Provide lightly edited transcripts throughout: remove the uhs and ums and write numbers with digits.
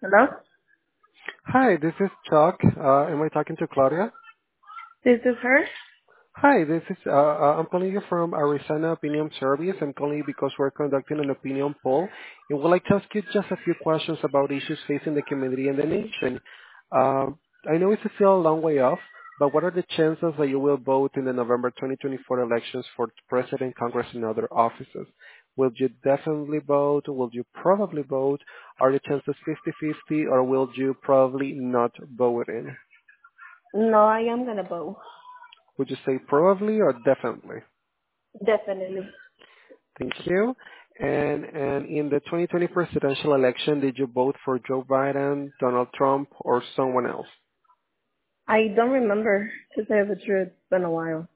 Hello? Hi, this is Chuck. Am I talking to Claudia? This is her? Hi, this is I'm calling you from Arizona Opinion Service. I'm calling you because we're conducting an opinion poll, and would like to ask you just a few questions about issues facing the community and the nation. I know it's still a long way off, but what are the chances that you will vote in the November 2024 elections for President, Congress, and other offices? Will you definitely vote? Will you probably vote? Are the chances 50-50, or will you probably not vote in? No, I am gonna vote. Would you say probably or definitely? Definitely. Thank you. And in the 2020 presidential election, did you vote for Joe Biden, Donald Trump, or someone else? I don't remember, to tell you the truth. It's been a while.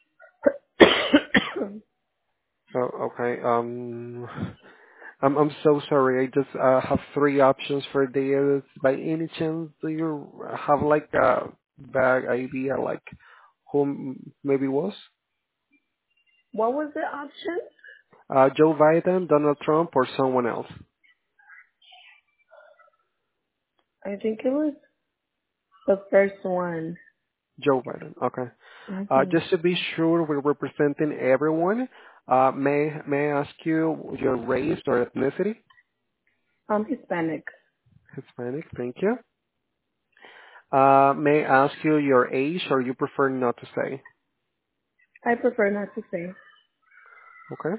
Oh, okay. I'm so sorry. I just have three options for this. By any chance, do you have like a bad idea, like who maybe was? What was the option? Joe Biden, Donald Trump, or someone else? I think it was the first one. Joe Biden. Okay. hmm Just to be sure we're representing everyone, may I ask you your race or ethnicity? I'm Hispanic. Hispanic, thank you. May I ask you your age, or you prefer not to say? I prefer not to say. Okay.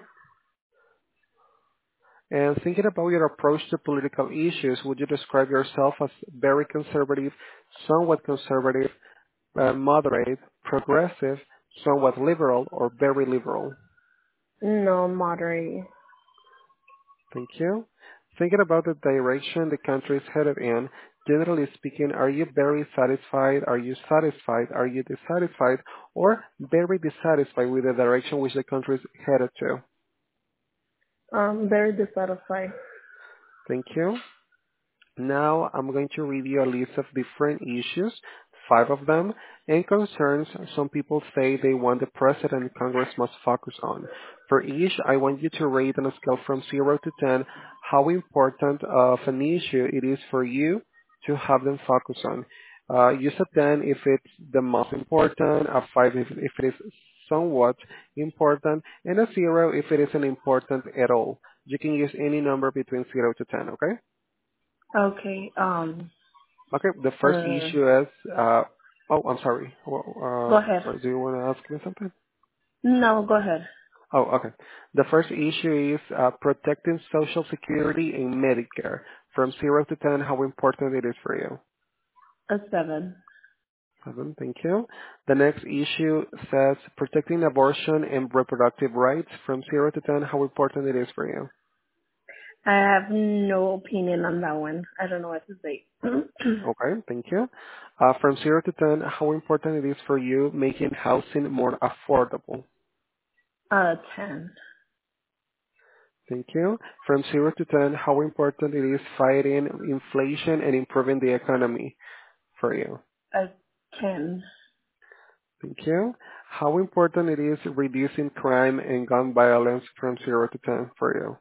And thinking about your approach to political issues, would you describe yourself as very conservative, somewhat conservative, moderate, progressive, somewhat liberal, or very liberal? No, moderate. Thank you. Thinking about the direction the country is headed in, generally speaking, are you very satisfied? Are you satisfied? Are you dissatisfied? Or very dissatisfied with the direction which the country is headed to? Very dissatisfied. Thank you. Now I'm going to read you a list of different issues, five of them, and concerns some people say they want the President and Congress must focus on. For each, I want you to rate on a scale from 0 to 10 how important of an issue it is for you to have them focus on. Use a 10 if it's the most important, a 5 if it is somewhat important, and a 0 if it isn't important at all. You can use any number between 0 to 10, okay? Okay, Okay, the first uh, issue is, oh, I'm sorry. Well, go ahead. sorry, do you want to ask me something? No, go ahead. Oh, okay. The first issue is protecting Social Security and Medicare. From 0 to 10, how important it is for you? A 7. 7, thank you. The next issue says protecting abortion and reproductive rights. From 0 to 10, how important it is for you? I have no opinion on that one. I don't know what to say. Okay, thank you. From 0 to 10, how important it is for you making housing more affordable? 10. Thank you. From 0 to 10, how important it is fighting inflation and improving the economy for you? A 10. Thank you. How important it is reducing crime and gun violence from 0 to 10 for you?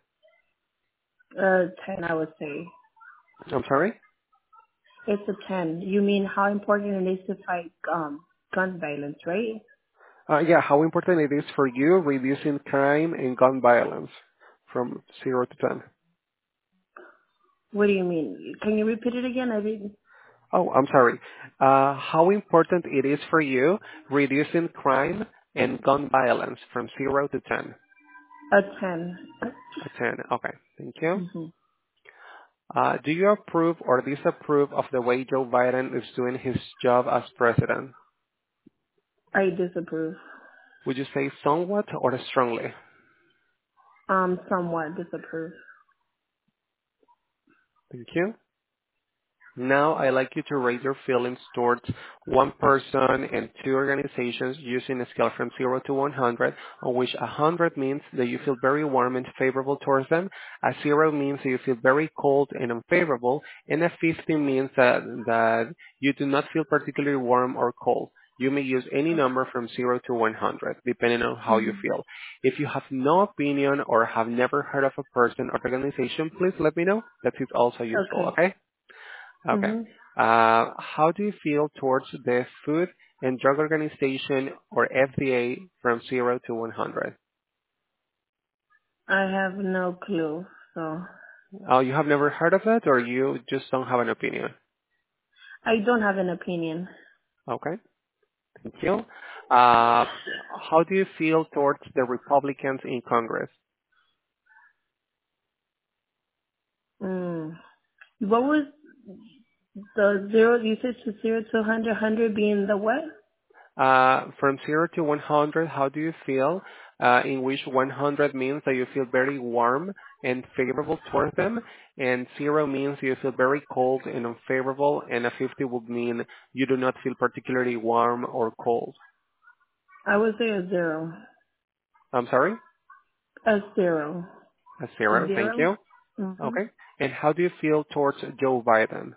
10, I would say. I'm sorry? It's a 10. You mean how important it is to fight gun violence, right? Yeah, how important it is for you reducing crime and gun violence from 0 to 10? What do you mean? Can you repeat it again? I didn't. Oh, I'm sorry. How important it is for you reducing crime and gun violence from 0 to 10? A 10. A 10. Okay. Thank you. hmm Do you approve or disapprove of the way Joe Biden is doing his job as president? I disapprove. Would you say somewhat or strongly? Somewhat disapprove. Thank you. Now, I'd like you to rate your feelings towards one person and two organizations using a scale from 0 to 100, on which 100 means that you feel very warm and favorable towards them, a 0 means that you feel very cold and unfavorable, and a 50 means that you do not feel particularly warm or cold. You may use any number from 0 to 100, depending on how you hmm feel. If you have no opinion or have never heard of a person or organization, please let me know. That is also useful, Okay. okay? Okay. Mhm. How do you feel towards the Food and Drug Organization or FDA from 0 to 100? I have no clue. So Oh, you have never heard of it, or you just don't have an opinion? I don't have an opinion. Okay, thank you. How do you feel towards the Republicans in Congress? Mm. What was the zero? You said to 0 to 100, 100 being the what? From 0 to 100, how do you feel? In which 100 means that you feel very warm and favorable towards them, and 0 means you feel very cold and unfavorable, and a 50 would mean you do not feel particularly warm or cold. I would say a 0. I'm sorry? A 0. A 0, thank 0? you. Mhm. Okay. And how do you feel towards Joe Biden?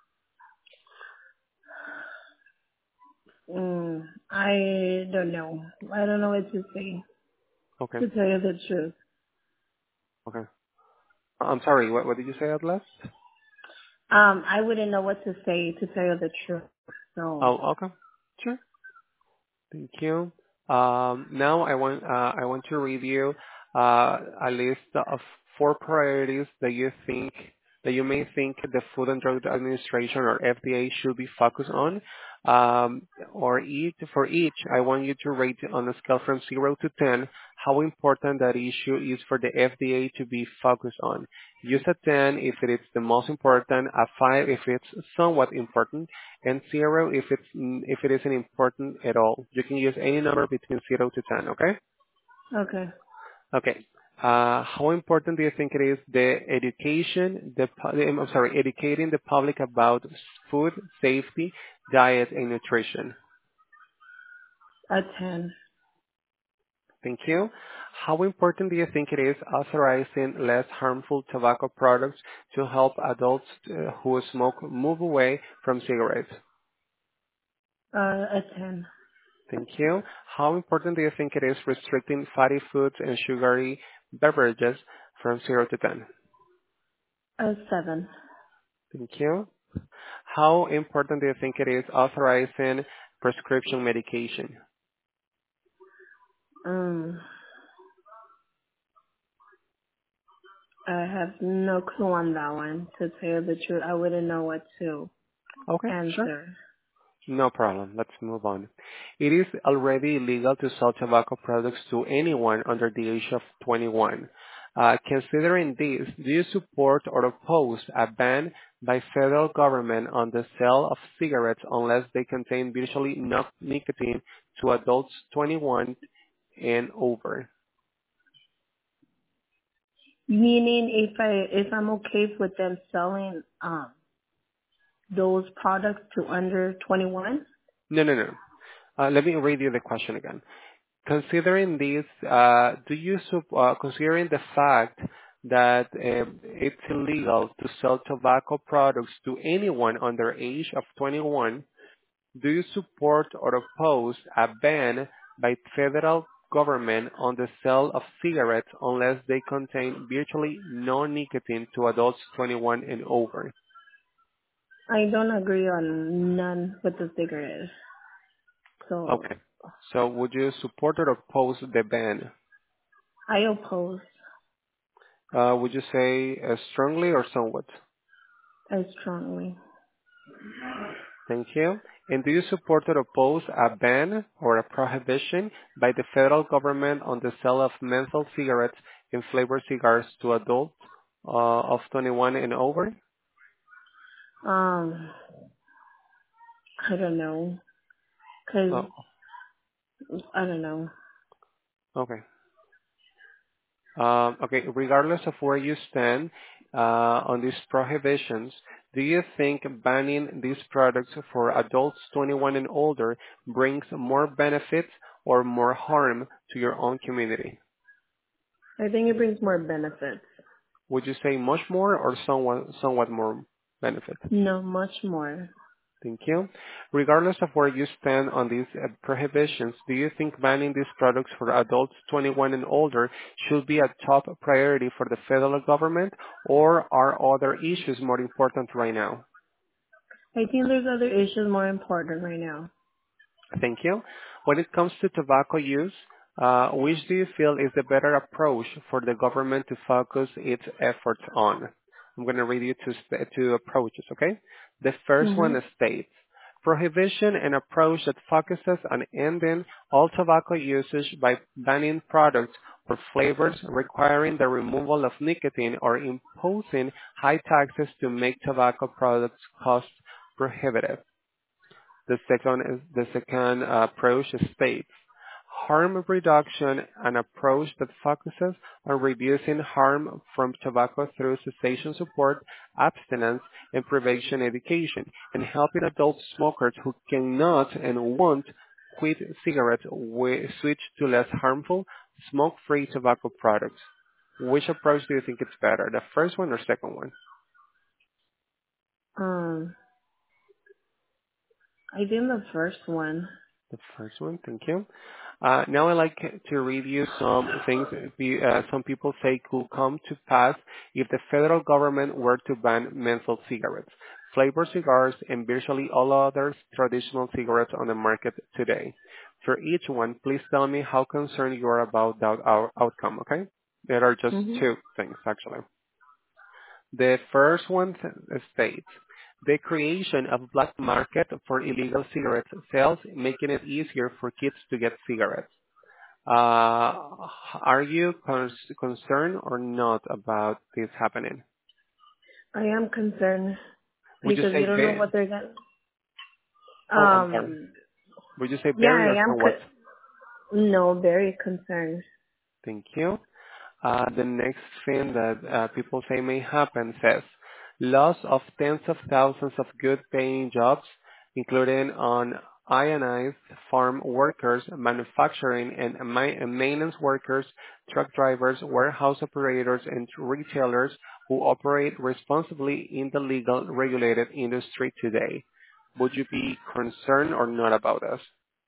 I don't know. I don't know what to say. Okay. To tell you the truth. Okay. I'm sorry, what did you say at last? I wouldn't know what to say to tell you the truth. So, Oh, okay. Sure. Thank you. Now I want to review a list of 4 priorities that you may think the Food and Drug Administration or FDA should be focused on. For each, I want you to rate on a scale from 0 to 10 how important that issue is for the FDA to be focused on. Use a 10 if it is the most important, a 5 if it's somewhat important, and 0 if it isn't important at all. You can use any number between 0 to 10, okay? okay. Okay. How important do you think it is the education, educating the public about food safety, diet, and nutrition? A 10. Thank you. How important do you think it is authorizing less harmful tobacco products to help adults who smoke move away from cigarettes? A 10. Thank you. How important do you think it is restricting fatty foods and sugary beverages from 0 to 10? A 7. Thank you. How important do you think it is authorizing prescription medication? Mm, I have no clue on that one. To tell you the truth, I wouldn't know what to Okay, sure. answer. No problem. Let's move on. It is already illegal to sell tobacco products to anyone under the age of 21. Considering this, do you support or oppose a ban by federal government on the sale of cigarettes unless they contain virtually no nicotine to adults 21 and over? Meaning, if I'm okay with them selling those products to under 21, No, no, no. Let me read you the question again. Considering this, considering the fact that it's illegal to sell tobacco products to anyone under age of 21, do you support or oppose a ban by federal government on the sale of cigarettes unless they contain virtually no nicotine to adults 21 and over? I don't agree on none with the cigarettes. So Okay. So would you support or oppose the ban? I oppose Would you say strongly or somewhat? as strongly. Thank you. And do you support or oppose a ban or a prohibition by the federal government on the sale of menthol cigarettes and flavored cigars to adults of 21 and over? Um, I don't know, cause Oh, I don't know. okay. Okay, regardless of where you stand on these prohibitions, do you think banning these products for adults 21 and older brings more benefits or more harm to your own community? I think it brings more benefits. Would you say much more or somewhat more benefit? No, much more. Thank you. Regardless of where you stand on these prohibitions, do you think banning these products for adults 21 and older should be a top priority for the federal government, or are other issues more important right now? I think there's other issues more important right now. Thank you. When it comes to tobacco use, which do you feel is the better approach for the government to focus its efforts on? I'm going to read you two approaches, okay? The first one Mhm. states, prohibition, an approach that focuses on ending all tobacco usage by banning products or flavors, requiring the removal of nicotine, or imposing high taxes to make tobacco products cost prohibitive. The second approach states harm reduction, an approach that focuses on reducing harm from tobacco through cessation support, abstinence, and prevention education, and helping adult smokers who cannot and won't quit cigarettes switch to less harmful, smoke-free tobacco products. Which approach do you think is better, the first one or second one? Um, I think the first one. The first one, thank you. Now I'd like to read you some things some people say could come to pass if the federal government were to ban menthol cigarettes, flavored cigars, and virtually all other traditional cigarettes on the market today. For each one, please tell me how concerned you are about that outcome, okay? There are just Mhm. two things, actually. The first one states, the creation of black market for illegal cigarette sales, making it easier for kids to get cigarettes. Are you concerned or not about this happening? I am concerned Would you because you say don't know very, what they're gonna. oh, I'm sorry. Um. Would you say Yeah, very or I am. somewhat? No, very concerned. Thank you. The next thing that people say may happen says loss of tens of thousands of good paying jobs, including on ionized farm workers, manufacturing and maintenance workers, truck drivers, warehouse operators, and retailers who operate responsibly in the legal regulated industry today. Would you be concerned or not about us?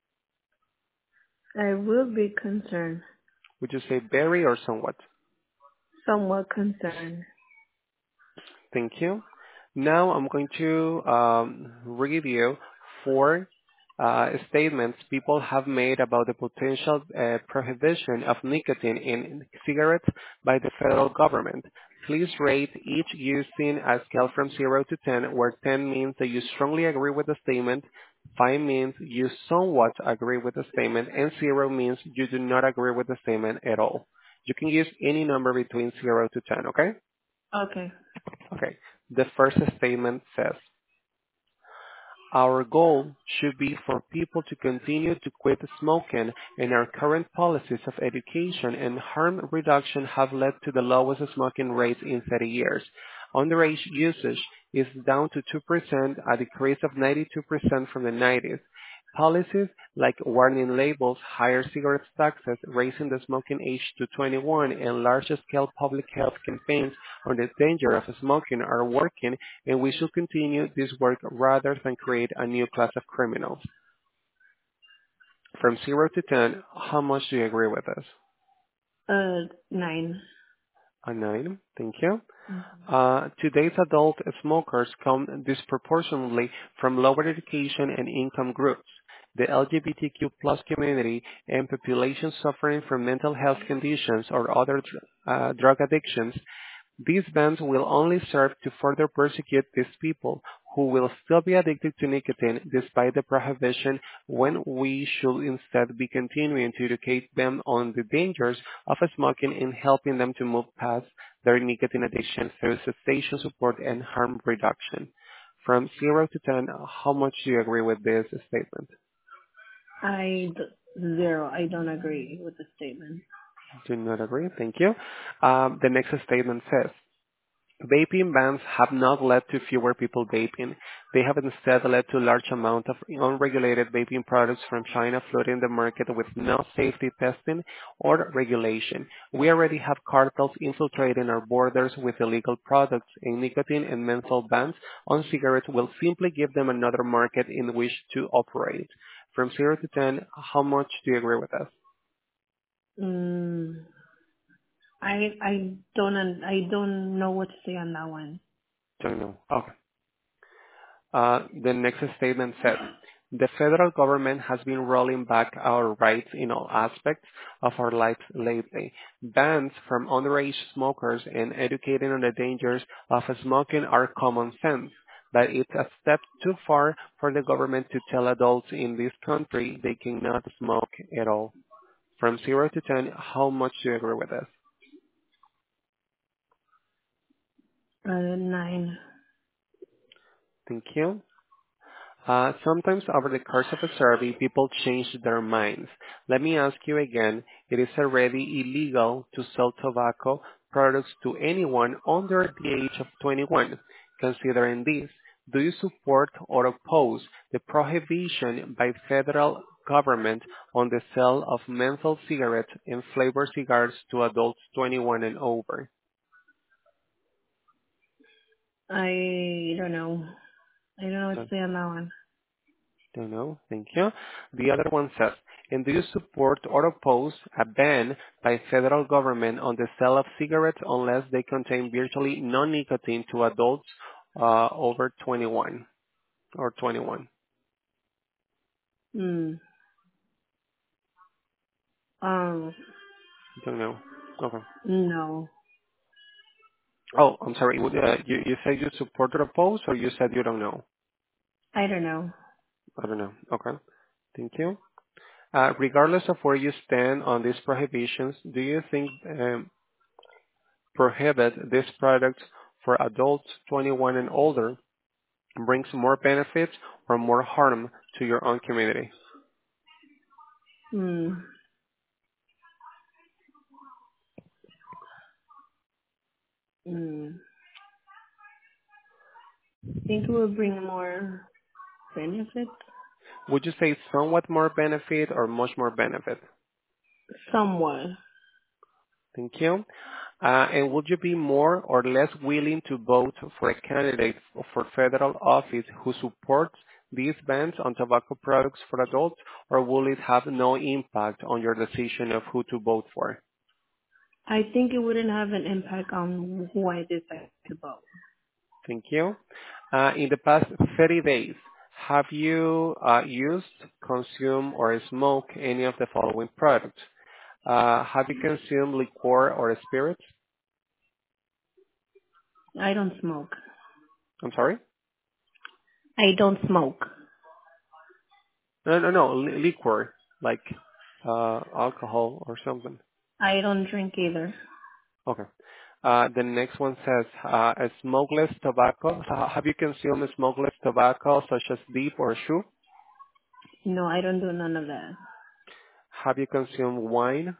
I will be concerned. Would you say very or somewhat? Somewhat concerned. Thank you. Now I'm going to read you four statements people have made about the potential prohibition of nicotine in cigarettes by the federal government. Please rate each using a scale from 0 to 10, where 10 means that you strongly agree with the statement, 5 means you somewhat agree with the statement, and 0 means you do not agree with the statement at all. You can use any number between 0 to 10, okay? Okay. Okay. The first statement says, our goal should be for people to continue to quit smoking, and our current policies of education and harm reduction have led to the lowest smoking rates in 30 years. Underage usage is down to 2%, a decrease of 92% from the 90s. Policies like warning labels, higher cigarette taxes, raising the smoking age to 21, and large-scale public health campaigns on the danger of smoking are working, and we should continue this work rather than create a new class of criminals. From 0 to 10, how much do you agree with us? 9. A 9. Thank you. Mhm. Today's adult smokers come disproportionately from lower education and income groups, the LGBTQ plus community, and populations suffering from mental health conditions or other drug addictions. These bans will only serve to further persecute these people who will still be addicted to nicotine despite the prohibition, when we should instead be continuing to educate them on the dangers of smoking and helping them to move past their nicotine addiction through cessation support and harm reduction. From 0 to 10, how much do you agree with this statement? 0. I don't agree with the statement. Do not agree? Thank you. The next statement says, vaping bans have not led to fewer people vaping. They have instead led to a large amount of unregulated vaping products from China flooding the market with no safety testing or regulation. We already have cartels infiltrating our borders with illegal products, and nicotine and menthol bans on cigarettes will simply give them another market in which to operate. From 0 to 10, how much do you agree with us? Mm, I don't know what to say on that one. Don't know. Okay. The next statement says, the federal government has been rolling back our rights in all aspects of our lives lately. Bans from underage smokers and educating on the dangers of smoking are common sense, but it's a step too far for the government to tell adults in this country they cannot smoke at all. From 0 to 10, how much do you agree with this? 9. Thank you. Sometimes over the course of a survey, people change their minds. Let me ask you again, it is already illegal to sell tobacco products to anyone under the age of 21. Considering this, do you support or oppose the prohibition by federal government on the sale of menthol cigarettes and flavored cigars to adults 21 and over? I don't know. I don't know what to say on that one. Don't know. Thank you. The other one says, and do you support or oppose a ban by federal government on the sale of cigarettes unless they contain virtually no nicotine to adults over 21 or 21? Hmm. Um. Don't know. Okay. No. Oh, I'm sorry. You said you support or oppose, or you said you don't know? I don't know. I don't know. Okay. Thank you. Regardless of where you stand on these prohibitions, do you think prohibit these products for adults 21 and older brings more benefits or more harm to your own community? Hmm. Hmm. Think it would bring more benefit? Would you say somewhat more benefit or much more benefit? Somewhat. Thank you. And would you be more or less willing to vote for a candidate for federal office who supports these bans on tobacco products for adults, or will it have no impact on your decision of who to vote for? I think it wouldn't have an impact on who I decide to vote. Thank you. In the past 30 days, have you used, consumed, or smoked any of the following products? Have you consumed liqueur or spirits? I don't smoke. I'm sorry? I don't smoke. No, liqueur, like alcohol or something. I don't drink either. Okay. The next one says, a smokeless tobacco. Have you consumed smokeless tobacco such as dip or chew? No, I don't do none of that. Have you consumed wine?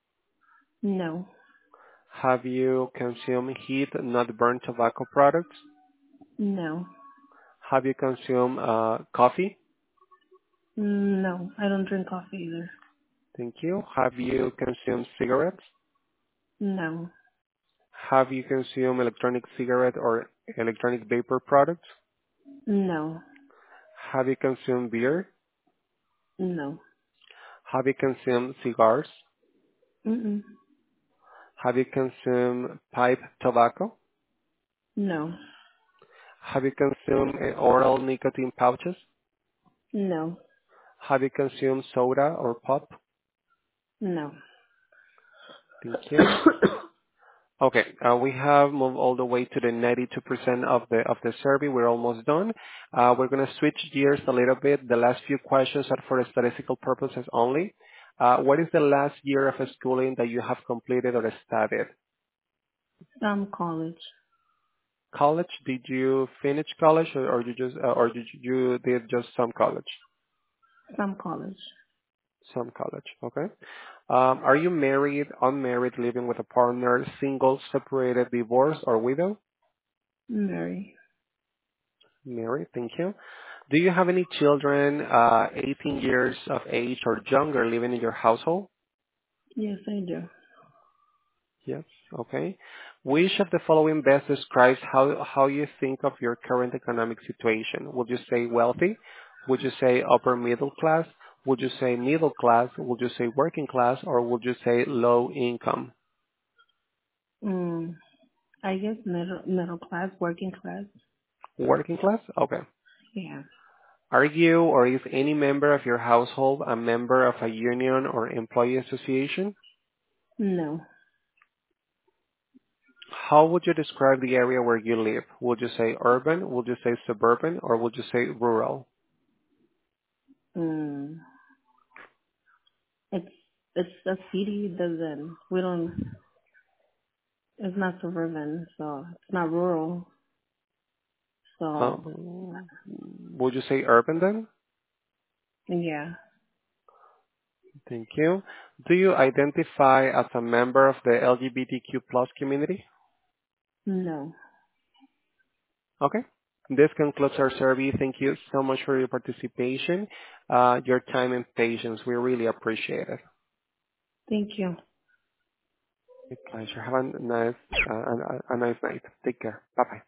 No. Have you consumed heat not burnt tobacco products? No. Have you consumed coffee? No, I don't drink coffee either. Thank you. Have you consumed cigarettes? No. Have you consumed electronic cigarette or electronic vapor products? No. Have you consumed beer? No. Have you consumed cigars? Mm-mm. Have you consumed pipe tobacco? No. Have you consumed oral nicotine pouches? No. Have you consumed soda or pop? No. Thank you. Okay, we have moved all the way to the 92% of the survey. We're almost done. We're going to switch gears a little bit. The last few questions are for statistical purposes only. What is the last year of schooling that you have completed or studied? Some college. College? Did you finish college, or you just or you did just some college? Some college. Some college. Okay. Are you married, unmarried, living with a partner, single, separated, divorced, or widow? Mary. Married. Thank you. Do you have any children, 18 years of age or younger, living in your household? Yes, I do. Yes. Okay. Which of the following best describes how you think of your current economic situation? Would you say wealthy? Would you say upper middle class? Would you say middle class? Would you say working class? Or would you say low income? I guess middle class, working class. Working class? Okay. Yeah. Are you or is any member of your household a member of a union or employee association? No. How would you describe the area where you live? Would you say urban? Would you say suburban? Or would you say rural? Mm. It's it's a city. Doesn't we don't. It's not suburban, so it's not rural. Uh, So would you say urban then? yeah. Thank you. Do you identify as a member of the LGBTQ plus community? No. Okay. This concludes our survey. Thank you so much for your participation, your time and patience. We really appreciate it. Thank you. My pleasure. Have a nice night. Take care. Bye bye.